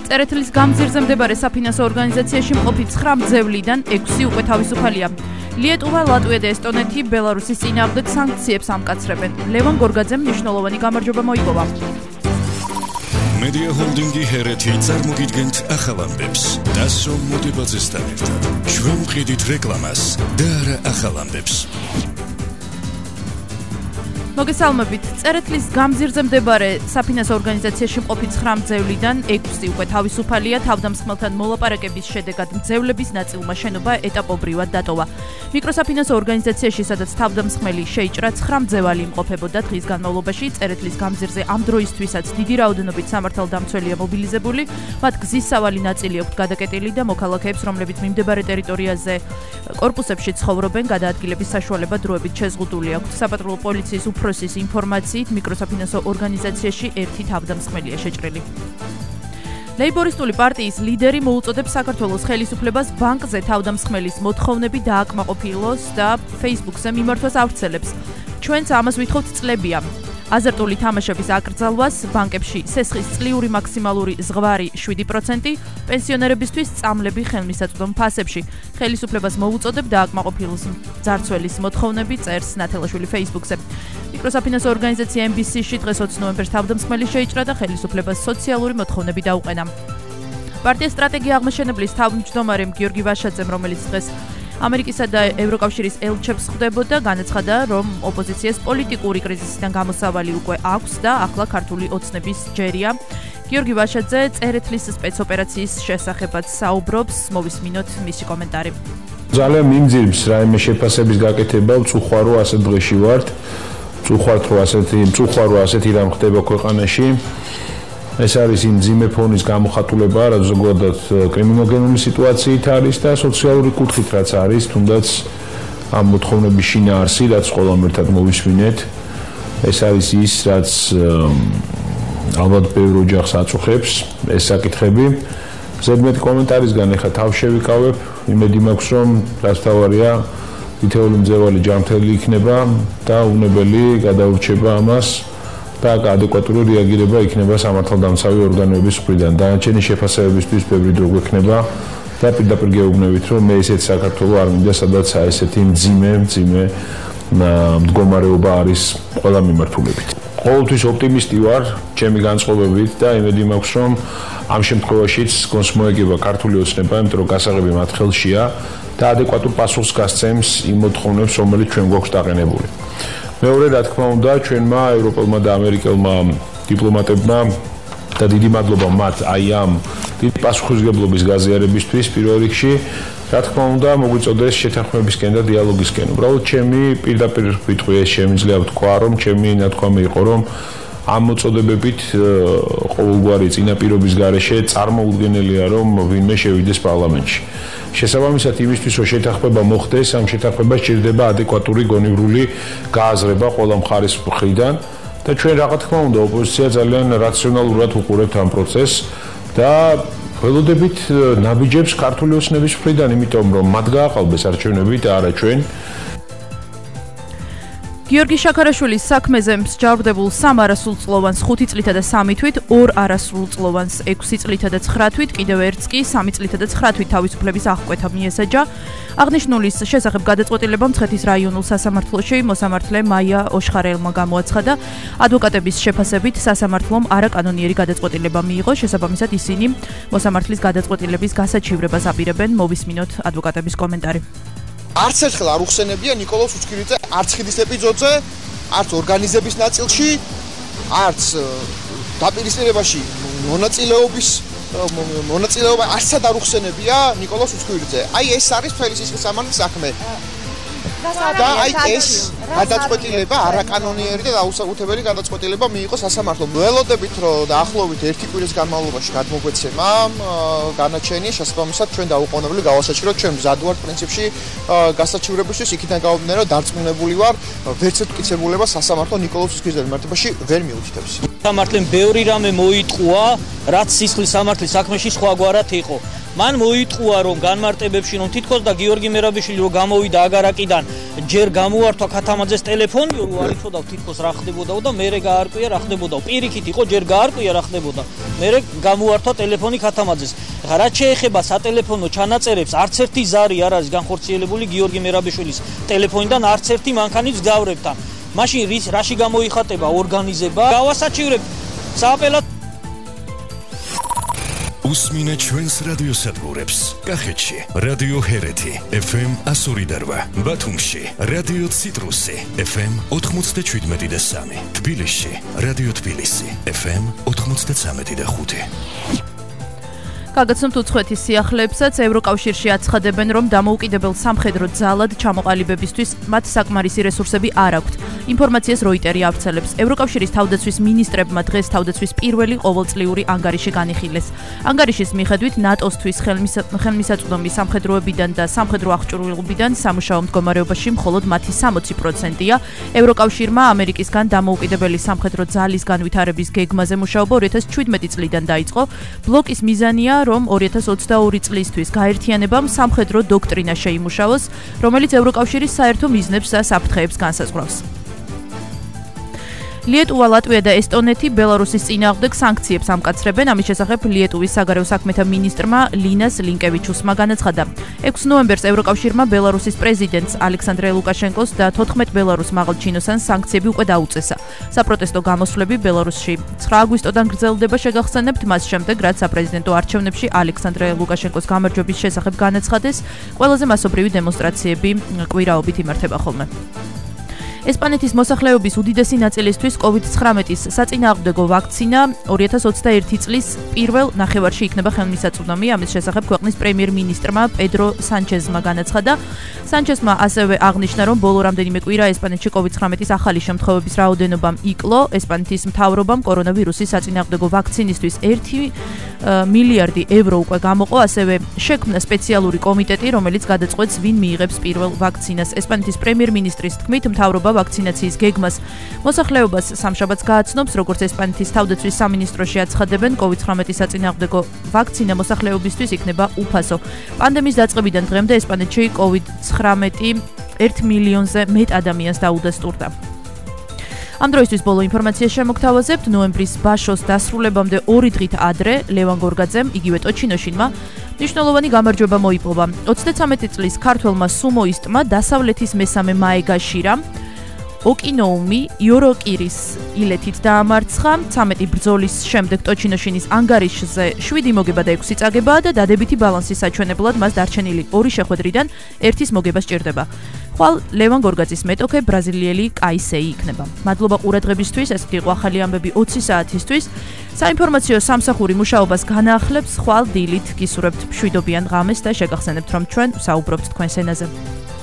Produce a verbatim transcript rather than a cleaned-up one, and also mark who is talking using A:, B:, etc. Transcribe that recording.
A: წერეთლის გამზირზე მდებარე საფინანსო ორგანიზაციაში მყოფი ცხრა მძევლიდან ექვსი უკვე თავისუფალია. ლიეტუვა, ლატვია და ესტონეთი ბელარუსის წინააღმდეგ სანქციებს ამკაცრებენ. ლევან გორგაძემ მნიშვნელოვანი გამარჯვება მოიპოვა.
B: Media Holdingi ჰერეთი წარმოგიდგენთ ახალ ამბებს. დასო მოდებაძესთან ერთად. ჩვენ ვყიდით რეკლამას და არა ახალ ამბებს.
A: მოგესალმებით. წერეთლის გამზირზე მდებარე საფინანსო ორგანიზაციაში მყოფი ცხრა მძევლიდან ექვსი უკვე თავისუფალია. თავდამსხმელთან მოლაპარაკების შედეგად მძევლების ნაწილმა შენობა ეტაპობრივად დატოვა. მიკროსაფინანსო ორგანიზაციაში, სადაც თავდამსხმელი შეიჭრა, ცხრა მძევალი იმყოფებოდა დღის განმავლობაში. წერეთლის გამზირზე ამ დროისთვისაც დიდი რაოდენობით სამართალდამცველია მობილიზებული. მათ გზის სავალი ნაწილი აქვთ გადაკეტილი და მოქალაქეებს, რომლებიც მიმდებარე ტერიტორიაზე კორპუსებში ცხოვრობენ, გადაადგილების საშუალება დროებით შეზღუდული აქვთ. საპატრულო პოლიციის უფროსის ინფორმაციით მიკროსაფინანსო ორგანიზაციაში ერთი თავდამსხმელია შეჭრილი. ლეიბორისტული პარტიის ლიდერი მოუწოდებს საქართველოს ხელისუფლებას ბანკზე თავდამსხმელის მოთხოვნები დააკმაყოფილოს და Facebook-ზე მიმართვას ავრცელებს. ჩვენც ამას ვითხოვთ წლებია. აზარტული თამაშების აკრძალვას, ბანკებში სესხის წლიური მაქსიმალური ზღვარი შვიდი პროცენტი, პენსიონერებისთვის წამლები ხელმისაწვდომ ფასებში. ხელისუფლებას მოუწოდებ დააკმაყოფილოს ძარცველის მოთხოვნები, წერს ნათელაშვილი Facebook-ზე. მიკროსაფინანსო ორგანიზაცია ემ ბი სი-ში დღეს ოცი ნოემბერს თავდამსხმელი შეიჭრა და ხელისუფლებას სოციალური მოთხოვნები დაუყენა. პარტიის სტრატეგია აღმაშენებლის თავმჯდომარემ გიორგი ვაშაძემ, რომელიც დღეს ამერიკისა და ევროკავშირის ელჩებს ხვდებოდა, განაცხადა, რომ ოპოზიციას პოლიტიკური კრიზისიდან გამოსავალი უკვე აქვს და ახლა ქართული ოცნების ჯერია. გიორგი ვაშაძე წერეთლის სპეცოპერაციის შესახებაც საუბრობს, მოვისმინოთ მისი კომენტარი.
C: ძალიან მიმძირს რაიმე შეფასების გაკეთება, ვწუხარო ასეთ დღეში ვართ. ვწუხართ, რომ ასეთი ვწუხარო ასეთი რამ ხდება ქვეყანაში. ეს არის იმ ძიმე ფონის გამოხატულება, რაც ზოგადად კრიმინოგენული სიტუაციით არის და სოციალური კუთხით რაც არის, თუნდაც ამ მოთხოვნების შინაარსი, რაც ყველამ ერთად მოვისმინეთ. ეს არის ის, რაც ალბათ ბევრ ოჯახს აწუხებს, ეს საკითხები. ზედმეტი კომენტარისგან ეხლა თავ შევიკავებ, იმედი მაქვს, რომ რაც თავარია, თითოეული მძევალი ჯანმრთელი იქნება და უნებელი გადაურჩება ამას. და ადეკვატური რეაგირება იქნება სამართალდამცავი ორგანოების მხრიდან. დანარჩენი შეფასებებისთვის ბევრი დრო გვექნება და პირდაპირ გეუბნებით, რომ მე ესეთი საქართველო არ მინდა, სადაც ესეთი მძიმე, მძიმე მდგომარეობა არის ყველა მიმართულებით. ყოველთვის ოპტიმისტი ვარ, ჩემი განწყობებით და იმედი მაქვს, რომ ამ შემთხვევაშიც გონს მოეგება ქართული ოცნება, იმიტომ რომ გასაღები მათ ხელშია და ადეკვატურ პასუხს გასცემს იმ მოთხოვნებს, რომელიც ჩვენ გვაქვს დაყენებული. მეორე, რა თქმა უნდა, ჩვენმა ევროპელმა და ამერიკელმა დიპლომატებმა და დიდი მადლობა მათ აი ამ დიდი პასუხისმგებლობის გაზიარებისთვის პირველ რიგში, რა თქმა უნდა, მოგვიწოდეს შეთანხმებისკენ და დიალოგისკენ. უბრალოდ ჩემი პირდაპირ ვიტყვი, ეს შემიძლია ვთქვა, რომ ჩემი ნათქვამი იყო, რომ ამ მოწოდებებით ყოველგვარი წინაპირობის გარეშე წარმოუდგენელია, რომ ვინმე შევიდეს პარლამენტში. შესაბამისად იმისთვის, რომ შეთანხმება მოხდეს, ამ შეთანხმებას სჭირდება ადეკვატური გონივრული გააზრება ყველა მხარის მხრიდან და ჩვენ რა თქმა უნდა ოპოზიცია ძალიან რაციონალურად უყურებთ ამ პროცესს და ველოდებით ნაბიჯებს ქართული ოცნების მხრიდან, იმიტომ რომ მათ გააყალბეს არჩევნები და არა ჩვენ.
A: გიორგი შაქარაშვილის საქმეზე მსჯავრდებულ სამ არასრულწლოვანს ხუთი წლითა და სამი თვით, ორ არასრულწლოვანს ექვსი წლითა და ცხრა თვით, კიდევ ერთს კი სამი წლითა და ცხრა თვით თავისუფლების აღკვეთა მიესაჯა. აღნიშნულის შესახებ გადაწყვეტილება მცხეთის რაიონულ სასამართლოში მოსამართლე მაია ოშხარელმა გამოაცხადა. ადვოკატების შეფასებით სასამართლომ არაკანონიერი გადაწყვეტილება მიიღო, შესაბამისად ისინი მოსამართლის გადაწყვეტილების გასაჩივრებას აპირებენ. მოვისმინოთ ადვოკატების კომენტარი.
D: არც ერთხელ არ უხსენებია ნიკოლოზ უცქირიძე არც ხიდის ეპიზოდზე, არც ორგანიზების ნაწილში, არც დაპირისპირებაში მონაწილეობის მონაწილეობა არცად არ უხსენებია ნიკოლოზ უცქირიძე. აი ეს არის მთელი სისხლის სამართლის საქმე. და აი ეს გადაწყვეტილება არაკანონიერი და დაუსაკუთებელი გადაწყვეტილება მიიღო სასამართლომ. ველოდებით რომ დაახლოებით ერთი კვირის განმავლობაში გადმოგვეცემა განაჩენი, შესაბამისად ჩვენ დაუყოვნებლივ გავასაჭიროთ, ჩვენ მზად ვართ პრინციპში გასაჩივრებისთვის, იქიდან გამომდინარე რომ დარწმუნებული ვარ, ვერცერთი მტკიცებულება სასამართლო ნიკოლოზ უცქირიძეს მიმართებაში ვერ მიუთითებს.
E: სამართლემ ბევრი რამე მოიტყუა, რაც სისხლის სამართლის საქმეში სხვაგვარად იყო. მან მოიტყუა, რომ განმარტებებში რომ თითქოს და გიორგი მერაბიშვილი რომ გამოვიდა აგარაკიდან, ჯერ გამოართვა ქათამაძეს ტელეფონი, რომ არ იცოდა თითქოს რა ხდებოდაო და მერე გაარკვია რა ხდებოდაო. პირიქით იყო, ჯერ გაარკვია რა ხდებოდა. მერე გამოართვა ტელეფონი ქათამაძეს. ეხლა რაც შეეხება სატელეფონო ჩანაწერებს, არც ერთი ზარი არ არის განხორციელებული გიორგი მერაბიშვილის ტელეფონიდან, არც ერთი მანქანის გზავრებთან. მაშინ რის რაში გამოიხატება ორგანიზება? გავასაჩივრებ სააპელატო
B: უსმინე ჩვენს რადიოსადგურებს. კახეთში რადიო ჰერეთი ეფ ემ εκατო ორი და რვა, ბათუმში რადიო ციტრუსი ეფ ემ ოთხმოცდაშვიდმეტი და სამი, თბილისში რადიო თბილისი ეფ ემ ოთხმოცდაცამეტი და ხუთი.
A: გაგაცნობთ უცხოეთის სიახლეებსაც, ევროკავშირში აცხადებენ, რომ დამოუკიდებელ სამხედრო ძალად ჩამოყალიბებისთვის მათ საკმარისი რესურსები არ აქვთ. ინფორმაციას როიტერი ავრცელებს. ევროკავშირის თავდაცვის მინისტრებმა დღეს თავდაცვის პირველი ყოველწლიური ანგარიში განიხილეს. ანგარიშის მიხედვით ნატოსთვის ხელმისაწვდომი სამხედროებიდან და სამხედრო აღჭურვილობიდან სამუშაო მდგომარეობაში მხოლოდ მათი სამოცი პროცენტია. ევროკავშირმა ამერიკისგან დამოუკიდებელი სამხედრო ძალის განვითარების გეგმაზე მუშაობა ორი ათას შვიდმეტი წლიდან დაიწყო. ბლოკის მიზანია რომ ორი ათას ოცდაორი წლისთვის გაერთიანებამ სამხედრო დოქტრინა შეიმუშაოს, რომელიც ევროკავშირის საერთო მიზნებს და საფრთხეებს განსაზღვრავს. ლიეტუვა, ლატვია და ესტონეთი ბელარუსის წინააღმდეგ სანქციებს ამკაცრებენ. ამის შესახებ ლიეტუვის საგარეო საქმეთა მინისტრმა ლინას ლინკევიჩუსმა განაცხადა. ექვსი ნოემბერს ევროკავშირმა ბელარუსის პრეზიდენტს ალექსანდრე ლუკაშენკოს და თოთხმეტ ბელარუს მაღალჩინოსანს სანქციები უკვე დაუწესა. საპროტესტო გამოსვლები ბელარუსში ცხრა აგვისტოდან გრძელდება, შეგახსენებთ, მას შემდეგ, რაც საპრეზიდენტო არჩევნებში ალექსანდრე ლუკაშენკოს გამარჯვების შესახებ განაცხადეს, ყველაზე მასობრივი დემონსტრაციები კვირაობით იმართება ხოლმე. ესპანეთის მოსახლეობის უდიდესი ნაწილისთვის კოვიდ ცხრამეტის საწინააღმდეგო ვაქცინა ორი ათას ოცდაერთი წლის პირველ ნახევარში იქნება ხელმისაწვდომი. ამის შესახებ ქვეყნის პრემიერ-მინისტრმა პედრო სანჩეზმა განაცხადა. სანჩეზმა ასევე აღნიშნა, რომ ბოლო რამდენიმე კვირა ესპანეთში კოვიდ ცხრამეტის ახალი შემთხვევების რაოდენობამ იკლო. ესპანეთის მთავრობამ კორონავირუსის საწინააღმდეგო ვაქცინისთვის ერთი მილიარდი ევრო უკვე გამოყო, ასევე შექმნა სპეციალური კომიტეტი, რომელიც გადაწყვეტს, ვინ მიიღებს პირველ ვაქცინას. ესპანეთის პრემიერ-მინისტრის თქმით, მთავრობა ვაქცინაციის გეგმას მოსახლეობას სამშაბათს გააცნობს, როგორც ესპანეთის თავდაცვის სამინისტროში აცხადებენ, კოვიდ ცხრამეტის საწინააღმდეგო ვაქცინა მოსახლეობისთვის იქნება უფასო. პანდემიის დაწყებიდან დღემდე ესპანეთში კოვიდ ცხრამეტი ერთ მილიონზე მეტ ადამიანს დაუდასტურდა. ამ დროისთვის ბოლო ინფორმაციას შემოგთავაზებთ. ნოემბრის ბაშოს დასრულებამდე ორი დღით ადრე ლევან გორგაძემ, იგივე ტოჩინოშინმა მნიშვნელოვანი გამარჯვება მოიპოვა. ოცდაცამეტი წლის ქართველმა სუმოისტმა დასავლეთის მესამე მაეგაშირამ ოკინოუმი იოროკირის ილეთით დაამარცხა. ცამეტი ბრძოლის შემდეგ ტოჩინოშინის ანგარიშზე შვიდი მოგება და ექვსი წაგებაა და დადებითი ბალანსის საჩვენებლად მას დარჩენილი ორი შეხვედრიდან ერთის მოგება სჭირდება. ხვალ ლევან გორგაძის მეტოქე ბრაზილიელი კაისეი იქნება. მადლობა ყურადღებისთვის, ეს იყო ახალი ამბები ოცი საათისთვის. საინფორმაციო სამსახური მუშაობას განაახლებს, ხვალ დილით გისურვებთ მშვიდობიან ღამეს და შეგახსენებთ, რომ ჩვენ საუბრობთ თქვენს ენაზე.